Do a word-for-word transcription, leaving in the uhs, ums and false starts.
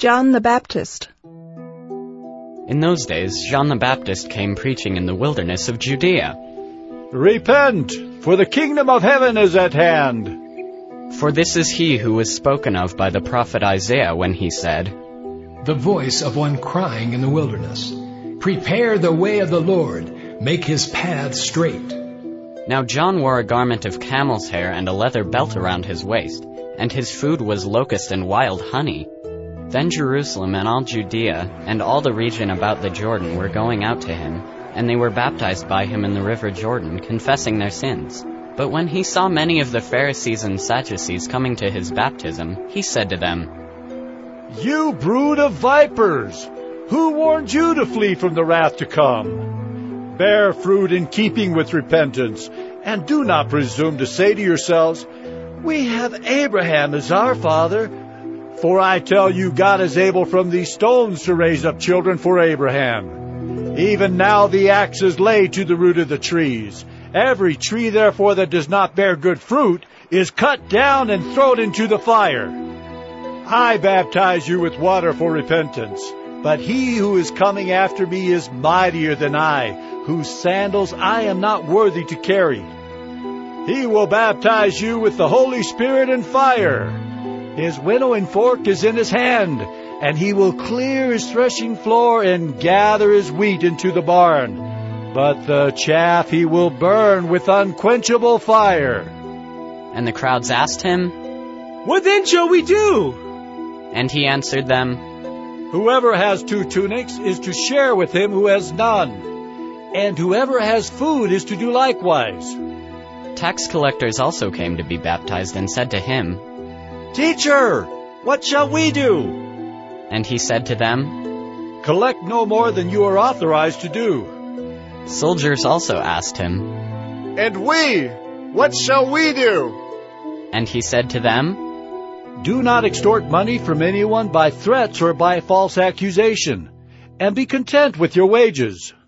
John the Baptist. In those days, John the Baptist came preaching in the wilderness of Judea. Repent, for the kingdom of heaven is at hand. For this is he who was spoken of by the prophet Isaiah when he said, The voice of one crying in the wilderness, Prepare the way of the Lord, make his path straight. Now John wore a garment of camel's hair and a leather belt around his waist, and his food was locust and wild honey. Then Jerusalem and all Judea and all the region about the Jordan were going out to him, and they were baptized by him in the river Jordan, confessing their sins. But when he saw many of the Pharisees and Sadducees coming to his baptism, he said to them, You brood of vipers! Who warned you to flee from the wrath to come? Bear fruit in keeping with repentance, and do not presume to say to yourselves, We have Abraham as our father. For I tell you, God is able from these stones to raise up children for Abraham. Even now the axe is laid to the root of the trees. Every tree, therefore, that does not bear good fruit is cut down and thrown into the fire. I baptize you with water for repentance, but he who is coming after me is mightier than I, whose sandals I am not worthy to carry. He will baptize you with the Holy Spirit and fire. His winnowing fork is in his hand, and he will clear his threshing floor and gather his wheat into the barn. But the chaff he will burn with unquenchable fire. And the crowds asked him, What then shall we do? And he answered them, Whoever has two tunics is to share with him who has none, and whoever has food is to do likewise. Tax collectors also came to be baptized and said to him, Teacher, what shall we do? And he said to them, Collect no more than you are authorized to do. Soldiers also asked him, And we, what shall we do? And he said to them, Do not extort money from anyone by threats or by false accusation, and be content with your wages.